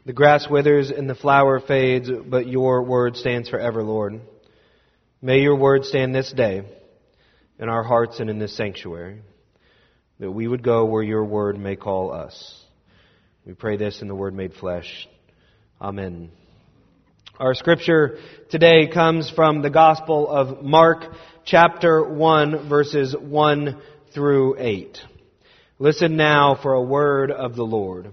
The grass withers and the flower fades, but your word stands forever, Lord. May your word stand this day in our hearts and in this sanctuary, that we would go where your word may call us. We pray this in the Word made flesh. Amen. Our scripture today comes from the Gospel of Mark, chapter 1, verses 1 through 8. Listen now for a word of the Lord.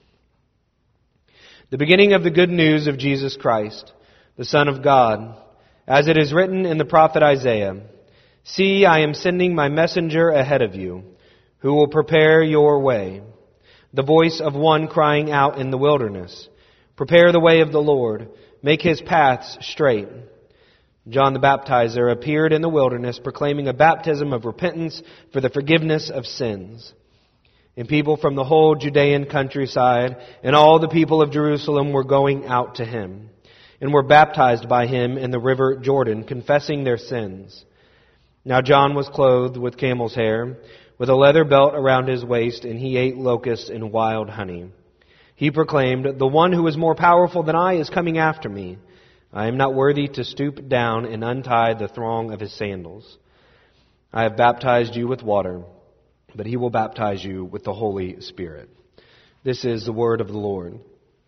The beginning of the good news of Jesus Christ, the Son of God, as it is written in the prophet Isaiah, "See, I am sending my messenger ahead of you, who will prepare your way. The voice of one crying out in the wilderness, prepare the way of the Lord, make his paths straight." John the Baptizer appeared in the wilderness, proclaiming a baptism of repentance for the forgiveness of sins. And people from the whole Judean countryside and all the people of Jerusalem were going out to him, and were baptized by him in the river Jordan, confessing their sins. Now John was clothed with camel's hair, with a leather belt around his waist, and he ate locusts and wild honey. He proclaimed, "The one who is more powerful than I is coming after me. I am not worthy to stoop down and untie the thong of his sandals. I have baptized you with water, but he will baptize you with the Holy Spirit." This is the word of the Lord.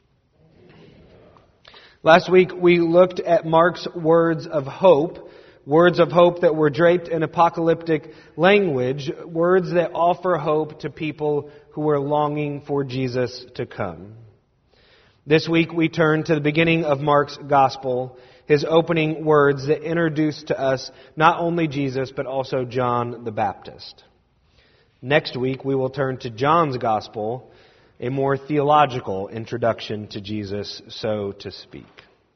Last week we looked at Mark's words of hope that were draped in apocalyptic language, words that offer hope to people who are longing for Jesus to come. This week we turn to the beginning of Mark's Gospel, his opening words that introduce to us not only Jesus but also John the Baptist. Next week we will turn to John's Gospel, a more theological introduction to Jesus, so to speak.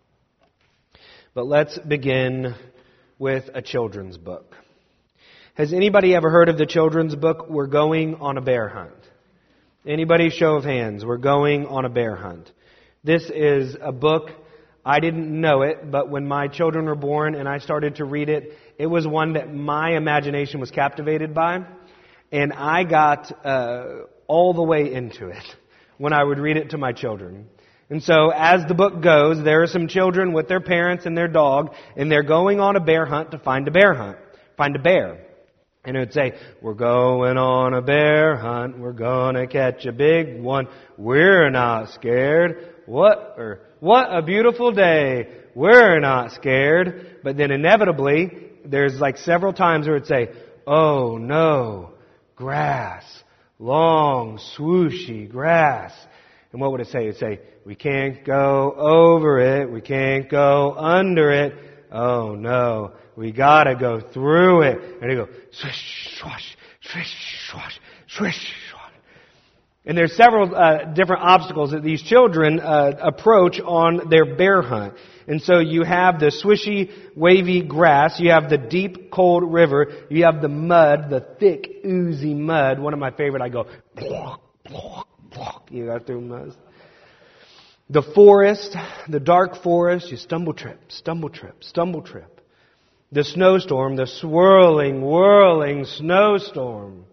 But let's begin with a children's book. Has anybody ever heard of the children's book, We're Going on a Bear Hunt? Anybody? Show of hands. We're Going on a Bear Hunt. This is a book, I didn't know it, but when my children were born and I started to read it, it was one that my imagination was captivated by. And I got all the way into it when I would read it to my children. And so as the book goes, there are some children with their parents and their dog, and they're going on a bear hunt to find a bear. And it would say, "We're going on a bear hunt, we're gonna catch a big one, we're not scared. What a beautiful day, we're not scared." But then inevitably, there's like several times where it would say, "Oh no, grass, long, swooshy grass." And what would it say? It would say, "We can't go over it. We can't go under it. Oh no, we gotta go through it." And you go, swish, swash, swish, swash, swish, swash. And there's several different obstacles that these children approach on their bear hunt. And so you have the swishy, wavy grass. You have the deep, cold river. You have the mud, the thick, oozy mud. One of my favorite, I go, block, block. You got through mud. The forest, the dark forest, you stumble, trip, stumble, trip, stumble, trip. The snowstorm, the swirling, whirling snowstorm.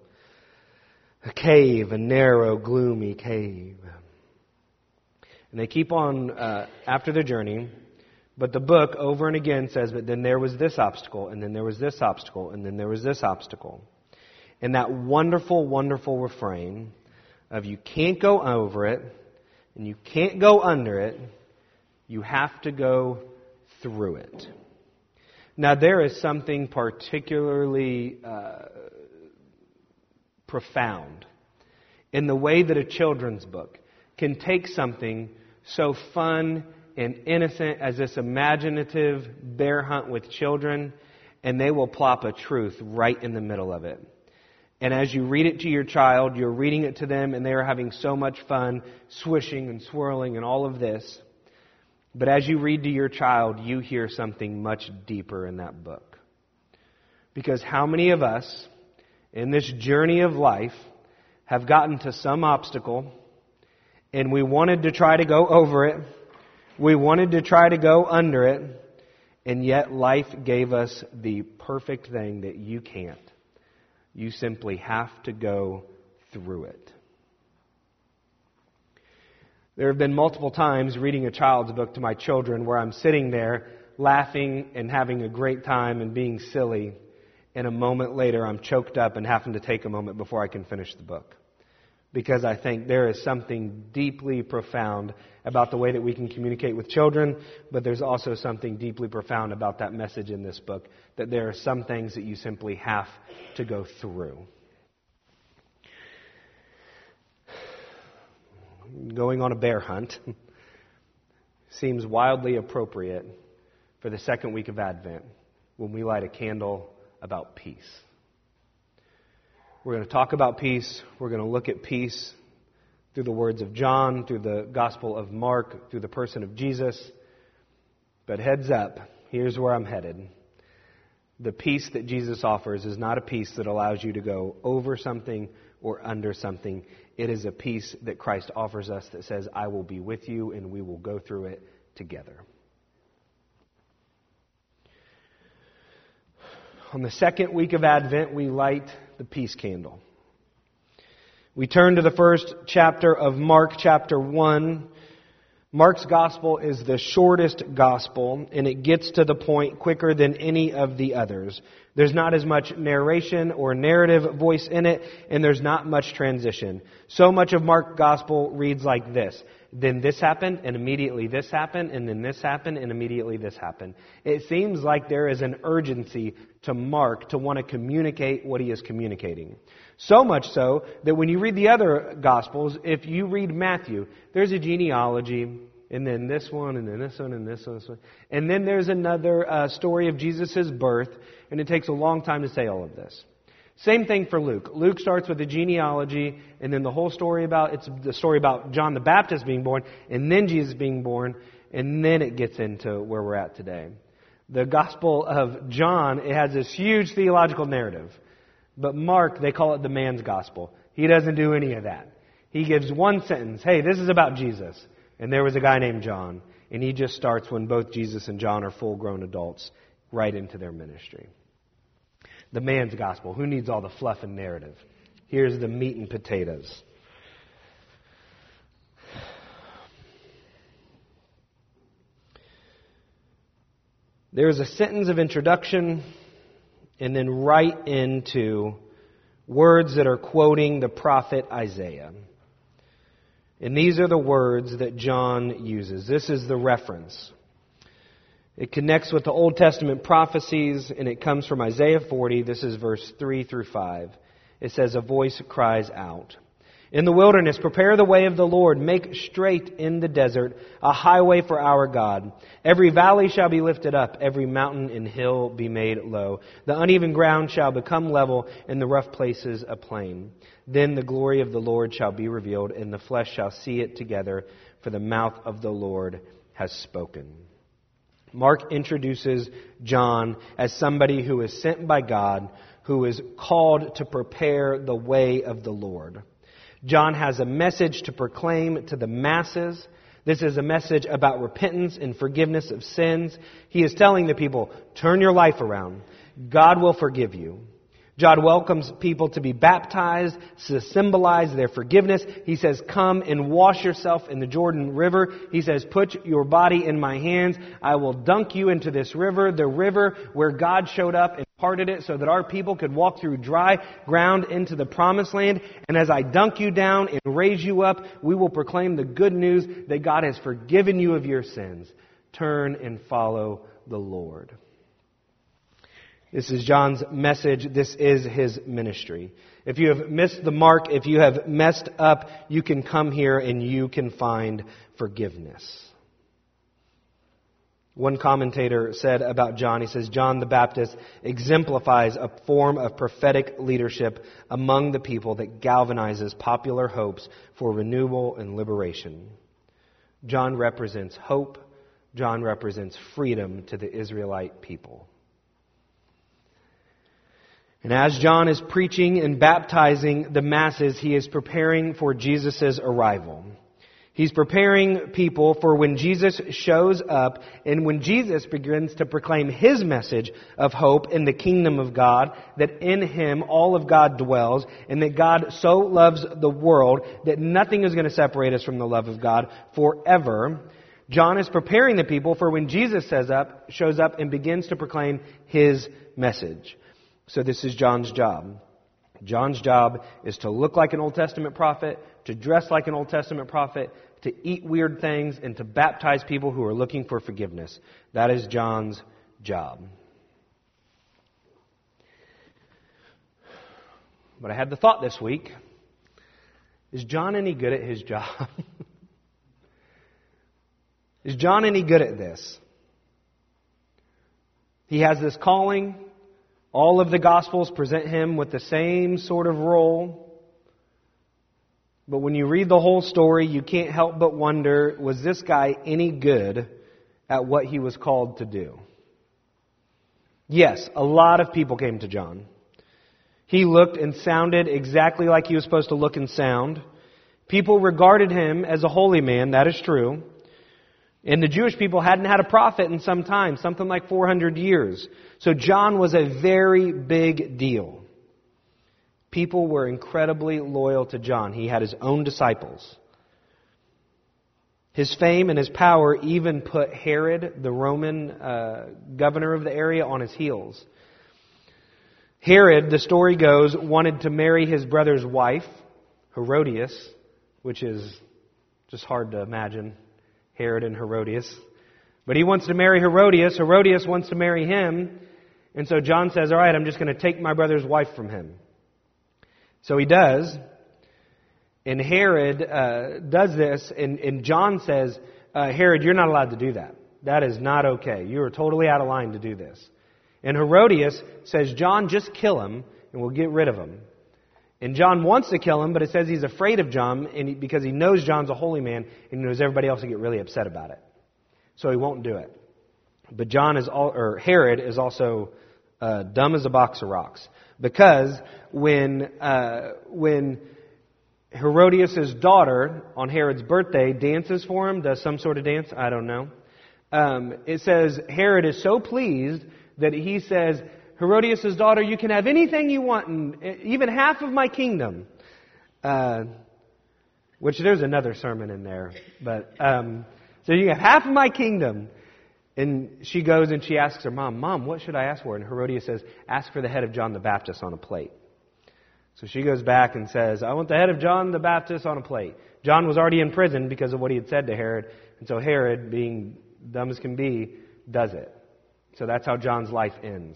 A cave, a narrow, gloomy cave. And they keep on after their journey, but the book over and again says, "But then there was this obstacle, and then there was this obstacle, and then there was this obstacle." And that wonderful, wonderful refrain of you can't go over it, and you can't go under it, you have to go through it. Now there is something particularly profound in the way that a children's book can take something so fun and innocent as this imaginative bear hunt with children, and they will plop a truth right in the middle of it. And as you read it to your child, you're reading it to them, and they are having so much fun swishing and swirling and all of this. But as you read to your child, you hear something much deeper in that book. Because how many of us in this journey of life have gotten to some obstacle, and we wanted to try to go over it, we wanted to try to go under it, and yet life gave us the perfect thing that you can't. You simply have to go through it. There have been multiple times reading a child's book to my children where I'm sitting there laughing and having a great time and being silly, and a moment later I'm choked up and having to take a moment before I can finish the book. Because I think there is something deeply profound about the way that we can communicate with children, but there's also something deeply profound about that message in this book, that there are some things that you simply have to go through. Going on a bear hunt seems wildly appropriate for the second week of Advent when we light a candle about peace. We're going to talk about peace. We're going to look at peace through the words of John, through the Gospel of Mark, through the person of Jesus. But heads up, here's where I'm headed. The peace that Jesus offers is not a peace that allows you to go over something or under something. It is a peace that Christ offers us that says, I will be with you and we will go through it together. On the second week of Advent, we light the peace candle. We turn to the first chapter of Mark, chapter 1. Mark's gospel is the shortest gospel, and it gets to the point quicker than any of the others. There's not as much narration or narrative voice in it, and there's not much transition. So much of Mark's gospel reads like this. Then this happened, and immediately this happened, and then this happened, and immediately this happened. It seems like there is an urgency to Mark to want to communicate what he is communicating. So much so that when you read the other Gospels, if you read Matthew, there's a genealogy, and then this one, and then this one, and this one. And then there's another story of Jesus' birth, and it takes a long time to say all of this. Same thing for Luke. Luke starts with a genealogy, and then the whole story it's the story about John the Baptist being born, and then Jesus being born, and then it gets into where we're at today. The Gospel of John, it has this huge theological narrative. But Mark, they call it the man's gospel. He doesn't do any of that. He gives one sentence, hey, this is about Jesus. And there was a guy named John. And he just starts when both Jesus and John are full-grown adults right into their ministry. The man's gospel. Who needs all the fluff and narrative? Here's the meat and potatoes. There's a sentence of introduction, and then right into words that are quoting the prophet Isaiah. And these are the words that John uses. This is the reference. It connects with the Old Testament prophecies, and it comes from Isaiah 40. This is verse 3 through 5. It says, a voice cries out, in the wilderness, prepare the way of the Lord. Make straight in the desert a highway for our God. Every valley shall be lifted up, every mountain and hill be made low. The uneven ground shall become level, and the rough places a plain. Then the glory of the Lord shall be revealed, and the flesh shall see it together, for the mouth of the Lord has spoken. Mark introduces John as somebody who is sent by God, who is called to prepare the way of the Lord. John has a message to proclaim to the masses. This is a message about repentance and forgiveness of sins. He is telling the people, turn your life around. God will forgive you. John welcomes people to be baptized to symbolize their forgiveness. He says, come and wash yourself in the Jordan River. He says, put your body in my hands. I will dunk you into this river, the river where God showed up and parted it so that our people could walk through dry ground into the promised land. And as I dunk you down and raise you up, we will proclaim the good news that God has forgiven you of your sins. Turn and follow the Lord. This is John's message. This is his ministry. If you have missed the mark, if you have messed up, you can come here and you can find forgiveness. One commentator said about John, he says, John the Baptist exemplifies a form of prophetic leadership among the people that galvanizes popular hopes for renewal and liberation. John represents hope. John represents freedom to the Israelite people. And as John is preaching and baptizing the masses, he is preparing for Jesus' arrival. He's preparing people for when Jesus shows up and when Jesus begins to proclaim His message of hope in the kingdom of God, that in Him all of God dwells, and that God so loves the world that nothing is going to separate us from the love of God forever. John is preparing the people for when Jesus shows up and begins to proclaim His message. So this is John's job. John's job is to look like an Old Testament prophet, to dress like an Old Testament prophet, to eat weird things, and to baptize people who are looking for forgiveness. That is John's job. But I had the thought this week, is John any good at his job? Is John any good at this? He has this calling. All of the Gospels present him with the same sort of role. But when you read the whole story, you can't help but wonder, was this guy any good at what he was called to do? Yes, a lot of people came to John. He looked and sounded exactly like he was supposed to look and sound. People regarded him as a holy man, that is true. And the Jewish people hadn't had a prophet in some time, something like 400 years. So John was a very big deal. People were incredibly loyal to John. He had his own disciples. His fame and his power even put Herod, the Roman governor of the area, on his heels. Herod, the story goes, wanted to marry his brother's wife, Herodias, which is just hard to imagine, Herod and Herodias. But he wants to marry Herodias. Herodias wants to marry him. And so John says, all right, I'm just going to take my brother's wife from him. So he does. And Herod does this. And John says, Herod, you're not allowed to do that. That is not okay. You are totally out of line to do this. And Herodias says, John, just kill him and we'll get rid of him. And John wants to kill him, but it says he's afraid of John because he knows John's a holy man and he knows everybody else will get really upset about it. So he won't do it. But Herod is also dumb as a box of rocks. Because when Herodias' daughter on Herod's birthday dances for him, does some sort of dance, I don't know. It says Herod is so pleased that he says, Herodias' daughter, you can have anything you want, and even half of my kingdom. Which there's another sermon in there. But so you have half of my kingdom. And she goes and she asks her mom, what should I ask for? And Herodias says, ask for the head of John the Baptist on a plate. So she goes back and says, I want the head of John the Baptist on a plate. John was already in prison because of what he had said to Herod. And so Herod, being dumb as can be, does it. So that's how John's life ends.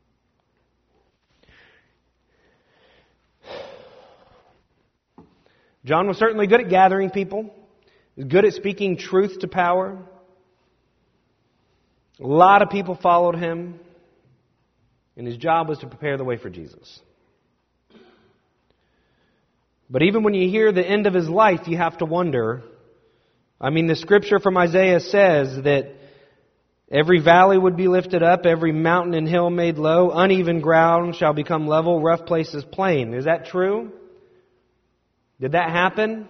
John was certainly good at gathering people. He was good at speaking truth to power. A lot of people followed him. And his job was to prepare the way for Jesus. But even when you hear the end of his life, you have to wonder. I mean, the scripture from Isaiah says that every valley would be lifted up, every mountain and hill made low, uneven ground shall become level, rough places plain. Is that true? Did that happen?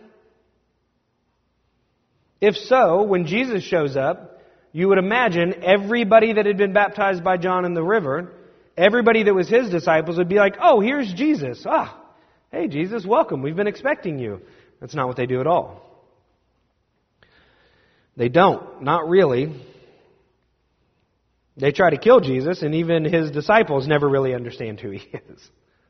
If so, when Jesus shows up, you would imagine everybody that had been baptized by John in the river, everybody that was his disciples would be like, oh, here's Jesus. Hey, Jesus, welcome. We've been expecting you. That's not what they do at all. They don't. Not really. They try to kill Jesus, and even his disciples never really understand who he is.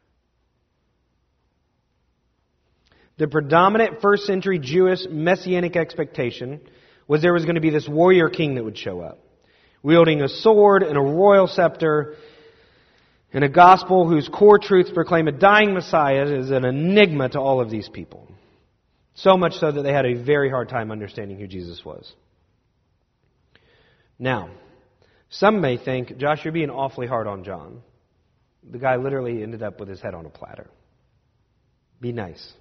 The predominant first century Jewish messianic expectation was there was going to be this warrior king that would show up, wielding a sword and a royal scepter, and a gospel whose core truths proclaim a dying Messiah is an enigma to all of these people. So much so that they had a very hard time understanding who Jesus was. Now, some may think, Josh, you're being awfully hard on John. The guy literally ended up with his head on a platter. Be nice.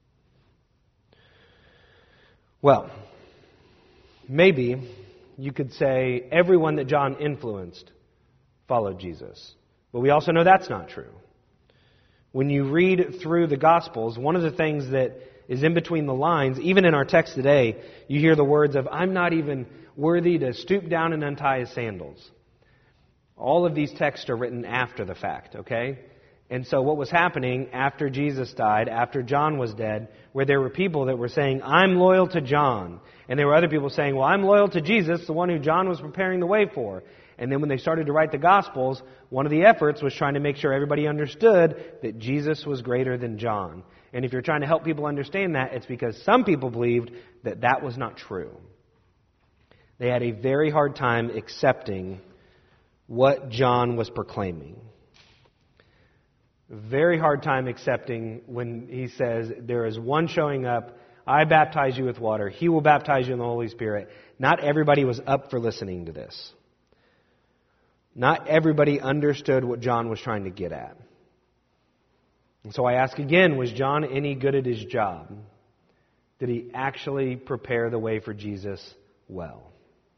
Well, maybe you could say everyone that John influenced followed Jesus. But we also know that's not true. When you read through the Gospels, one of the things that is in between the lines. Even in our text today, you hear the words of, I'm not even worthy to stoop down and untie his sandals. All of these texts are written after the fact, okay? And so what was happening after Jesus died, after John was dead, where there were people that were saying, I'm loyal to John. And there were other people saying, well, I'm loyal to Jesus, the one who John was preparing the way for. And then when they started to write the Gospels, one of the efforts was trying to make sure everybody understood that Jesus was greater than John. And if you're trying to help people understand that, it's because some people believed that that was not true. They had a very hard time accepting what John was proclaiming. Very hard time accepting when he says, there is one showing up, I baptize you with water, he will baptize you in the Holy Spirit. Not everybody was up for listening to this. Not everybody understood what John was trying to get at. And so I ask again, was John any good at his job? Did he actually prepare the way for Jesus well?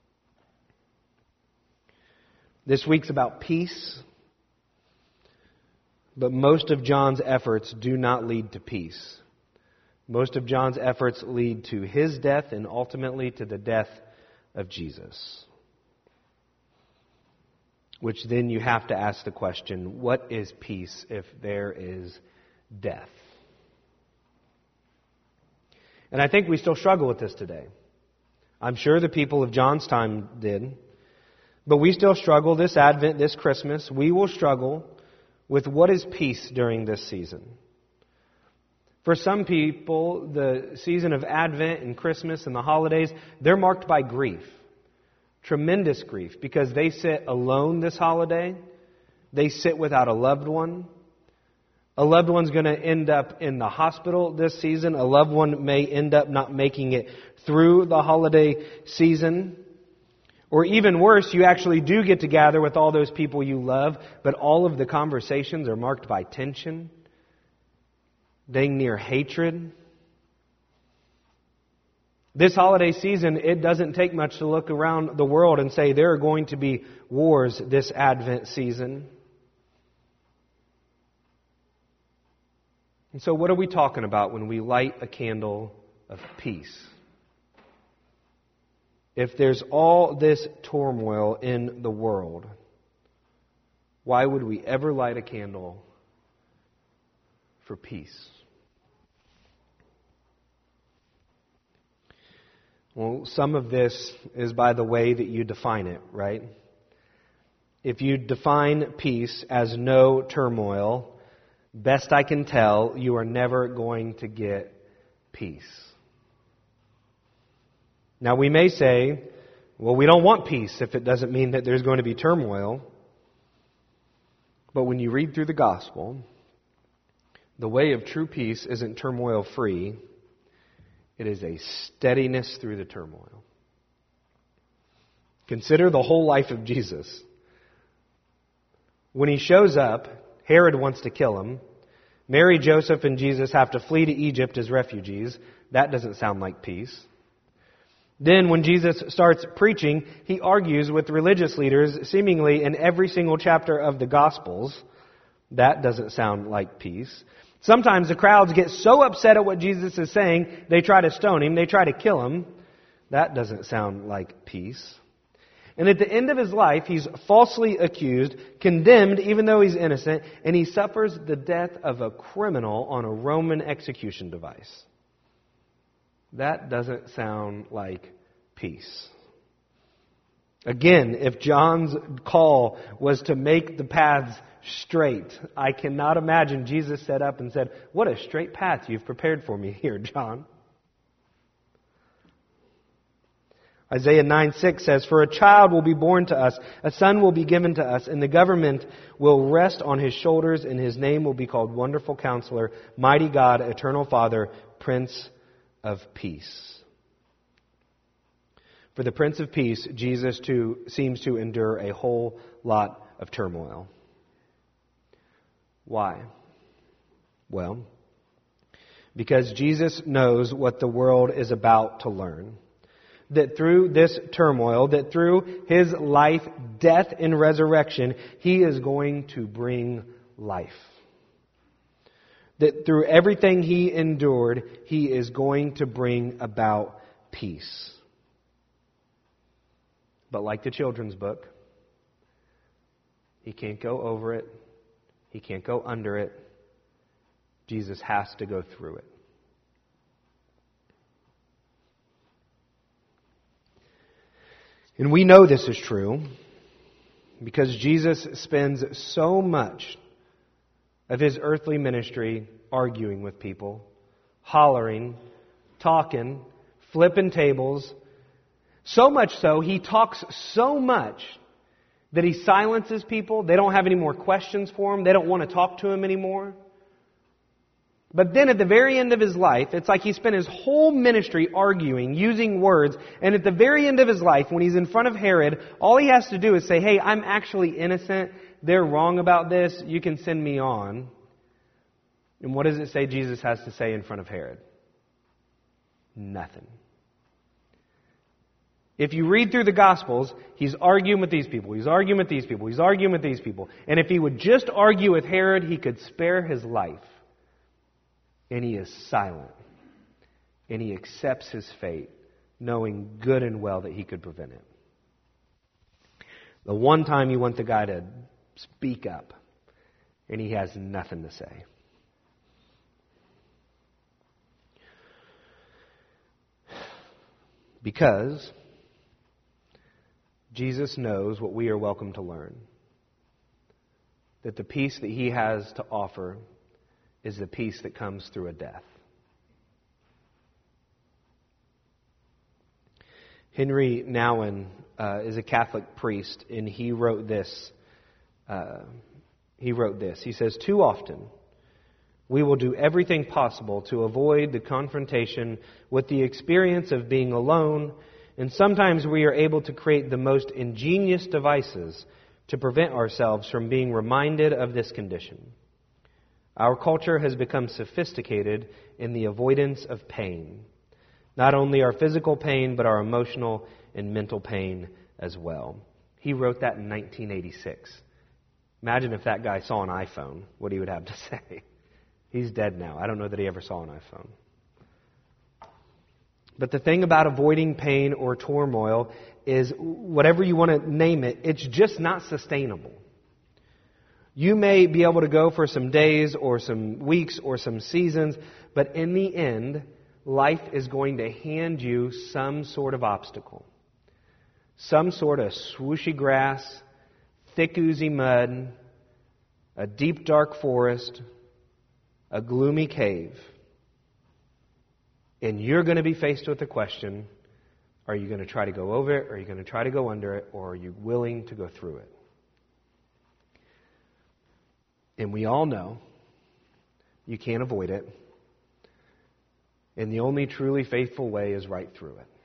This week's about peace, but most of John's efforts do not lead to peace. Most of John's efforts lead to his death and ultimately to the death of Jesus. Which then you have to ask the question, what is peace if there is death? And I think we still struggle with this today. I'm sure the people of John's time did. But we still struggle this Advent, this Christmas. We will struggle with what is peace during this season. For some people, the season of Advent and Christmas and the holidays, they're marked by grief. Tremendous grief, because they sit alone this holiday. They sit without a loved one. A loved one's going to end up in the hospital this season. A loved one may end up not making it through the holiday season. Or even worse, you actually do get to gather with all those people you love, but all of the conversations are marked by tension, dang near hatred. This holiday season, it doesn't take much to look around the world and say there are going to be wars this Advent season. And so what are we talking about when we light a candle of peace? If there's all this turmoil in the world, why would we ever light a candle for peace? Well, some of this is by the way that you define it, right? If you define peace as no turmoil, best I can tell, you are never going to get peace. Now we may say, well, we don't want peace if it doesn't mean that there's going to be turmoil. But when you read through the gospel, the way of true peace isn't turmoil-free. It is a steadiness through the turmoil. Consider the whole life of Jesus. When he shows up, Herod wants to kill him. Mary, Joseph, and Jesus have to flee to Egypt as refugees. That doesn't sound like peace. Then when Jesus starts preaching, he argues with religious leaders seemingly in every single chapter of the Gospels. That doesn't sound like peace. Sometimes the crowds get so upset at what Jesus is saying, they try to stone him, they try to kill him. That doesn't sound like peace. And at the end of his life, he's falsely accused, condemned even though he's innocent, and he suffers the death of a criminal on a Roman execution device. That doesn't sound like peace. Again, if John's call was to make the paths straight, I cannot imagine Jesus set up and said, "What a straight path you've prepared for me here, John." Isaiah 9:6 says, "For a child will be born to us, a son will be given to us, and the government will rest on his shoulders, and his name will be called Wonderful Counselor, Mighty God, Eternal Father, Prince of Peace." For the Prince of Peace, Jesus too seems to endure a whole lot of turmoil. Why? Well, because Jesus knows what the world is about to learn. That through this turmoil, that through his life, death, and resurrection, he is going to bring life. that through everything he endured, he is going to bring about peace. But like the children's book, he can't go over it. He can't go under it. Jesus has to go through it. And we know this is true because Jesus spends so much of his earthly ministry arguing with people, hollering, talking, flipping tables. So much so, he talks so much that he silences people. They don't have any more questions for him. They don't want to talk to him anymore. But then at the very end of his life, it's like he spent his whole ministry arguing, using words. And at the very end of his life, when he's in front of Herod, all he has to do is say, hey, I'm actually innocent. They're wrong about this. You can send me on. And what does it say Jesus has to say in front of Herod? Nothing. If you read through the Gospels, he's arguing with these people. He's arguing with these people. He's arguing with these people. And if he would just argue with Herod, he could spare his life. And he is silent. And he accepts his fate, knowing good and well that he could prevent it. The one time you want the guy to speak up, and he has nothing to say. Because Jesus knows what we are welcome to learn. That the peace that he has to offer is the peace that comes through a death. Henry Nouwen is a Catholic priest, and he wrote this. He says, too often we will do everything possible to avoid the confrontation with the experience of being alone, and sometimes we are able to create the most ingenious devices to prevent ourselves from being reminded of this condition. Our culture has become sophisticated in the avoidance of pain. Not only our physical pain, but our emotional and mental pain as well. He wrote that in 1986. Imagine if that guy saw an iPhone, what he would have to say. He's dead now. I don't know that he ever saw an iPhone. But the thing about avoiding pain or turmoil is, whatever you want to name it, it's just not sustainable. You may be able to go for some days or some weeks or some seasons, but in the end, life is going to hand you some sort of obstacle. Some sort of swooshy grass, thick oozy mud, a deep dark forest, a gloomy cave. And you're going to be faced with the question, are you going to try to go over it, or are you going to try to go under it, or are you willing to go through it? And we all know you can't avoid it. And the only truly faithful way is right through it.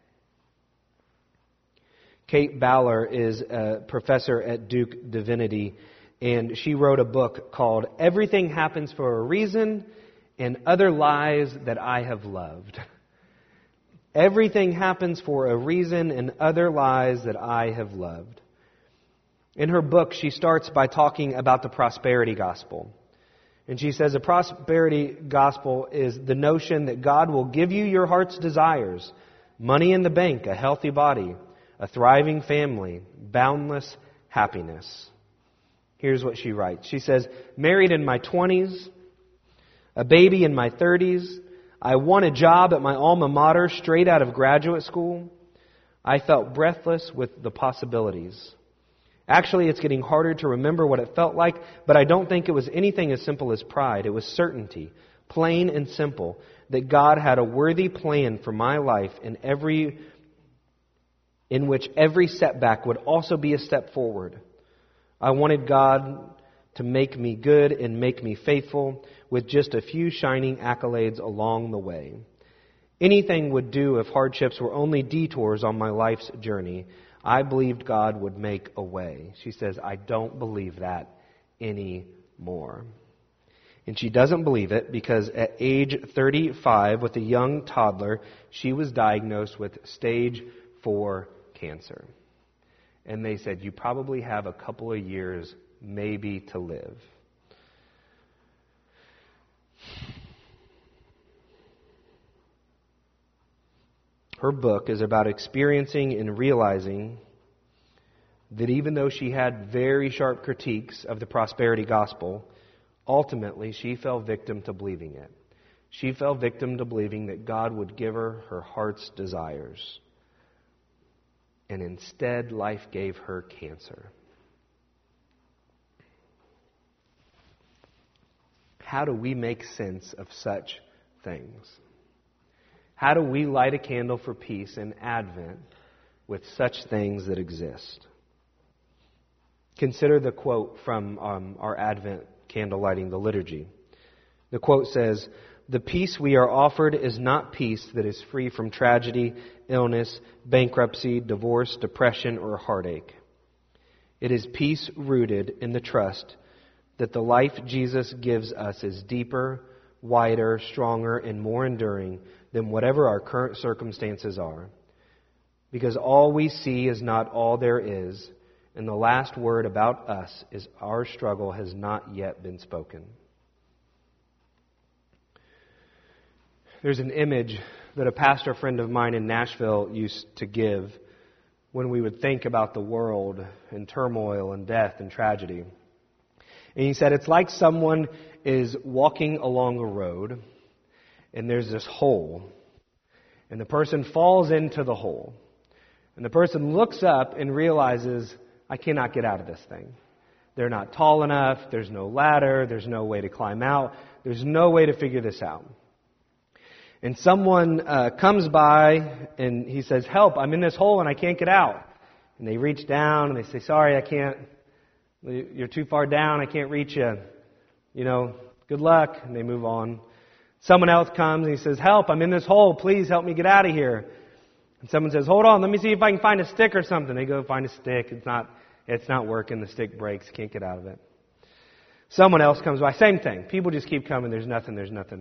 Kate Ballard is a professor at Duke Divinity, and she wrote a book called Everything Happens for a Reason and Other Lies That I Have Loved. Everything happens for a reason and other lies that I have loved. In her book, she starts by talking about the prosperity gospel. And she says a prosperity gospel is the notion that God will give you your heart's desires, money in the bank, a healthy body, a thriving family, boundless happiness. Here's what she writes. She says, married in my 20s, a baby in my 30s, I won a job at my alma mater straight out of graduate school. I felt breathless with the possibilities. Actually, it's getting harder to remember what it felt like, but I don't think it was anything as simple as pride. It was certainty, plain and simple, that God had a worthy plan for my life in which every setback would also be a step forward. I wanted God to make me good and make me faithful with just a few shining accolades along the way. Anything would do if hardships were only detours on my life's journey. I believed God would make a way. She says, I don't believe that anymore. And she doesn't believe it because at age 35, with a young toddler, she was diagnosed with stage 4 cancer. And they said, you probably have a couple of years maybe to live. her book is about experiencing and realizing that even though she had very sharp critiques of the prosperity gospel, ultimately she fell victim to believing it. She fell victim to believing that God would give her her heart's desires. And instead, life gave her cancer. How do we make sense of such things? How do we light a candle for peace in Advent with such things that exist? Consider the quote from our Advent candle lighting, the liturgy. The quote says, "The peace we are offered is not peace that is free from tragedy, illness, bankruptcy, divorce, depression, or heartache. It is peace rooted in the trust that the life Jesus gives us is deeper, wider, stronger, and more enduring than whatever our current circumstances are. Because all we see is not all there is, and the last word about us is our struggle has not yet been spoken." There's an image that a pastor friend of mine in Nashville used to give when we would think about the world and turmoil and death and tragedy. And he said it's like someone is walking along a road and there's this hole, and the person falls into the hole. And the person looks up and realizes, I cannot get out of this thing. They're not tall enough, there's no ladder, there's no way to climb out, there's no way to figure this out. And someone comes by and he says, "Help, I'm in this hole and I can't get out." And they reach down and they say, "Sorry, I can't. You're too far down, I can't reach you. Good luck." And they move on. Someone else comes and he says, "Help, I'm in this hole. Please help me get out of here." And someone says, "Hold on, let me see if I can find a stick or something." They go find a stick. It's not working. The stick breaks. Can't get out of it. Someone else comes by. Same thing. People just keep coming. There's nothing.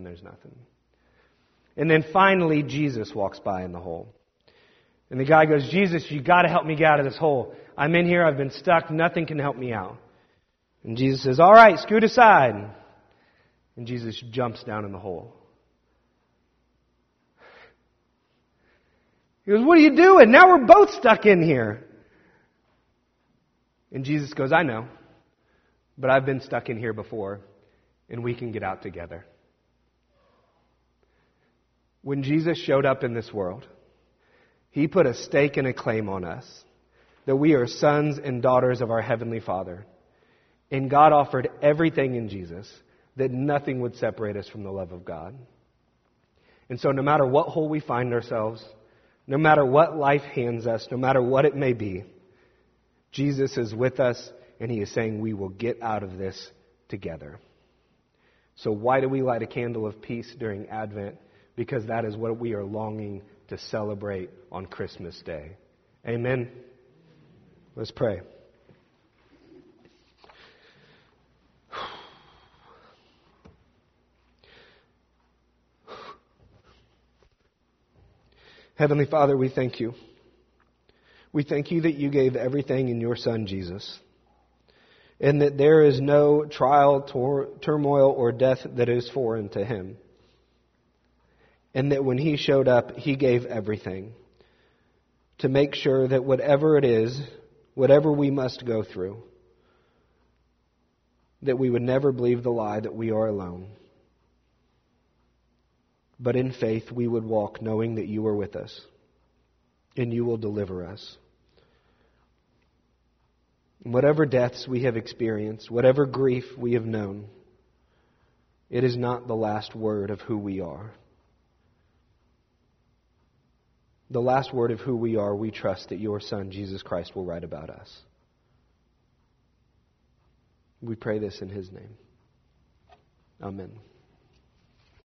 And then finally, Jesus walks by in the hole. And the guy goes, "Jesus, you got to help me get out of this hole. I'm in here. I've been stuck. Nothing can help me out." And Jesus says, "All right, scoot aside." And Jesus jumps down in the hole. He goes, "What are you doing? Now we're both stuck in here." And Jesus goes, "I know, but I've been stuck in here before, and we can get out together." When Jesus showed up in this world, He put a stake and a claim on us that we are sons and daughters of our Heavenly Father. And God offered everything in Jesus that nothing would separate us from the love of God. And so no matter what hole we find ourselves, no matter what life hands us, no matter what it may be, Jesus is with us and He is saying we will get out of this together. So why do we light a candle of peace during Advent? Because that is what we are longing to celebrate on Christmas Day. Amen? Let's pray. Heavenly Father, we thank You. We thank You that You gave everything in Your Son, Jesus. And that there is no trial, turmoil, or death that is foreign to Him. And that when He showed up, He gave everything to make sure that whatever it is, whatever we must go through, that we would never believe the lie that we are alone. But in faith, we would walk knowing that You are with us and You will deliver us. Whatever deaths we have experienced, whatever grief we have known, it is not the last word of who we are. The last word of who we are, we trust that Your Son, Jesus Christ, will write about us. We pray this in His name. Amen.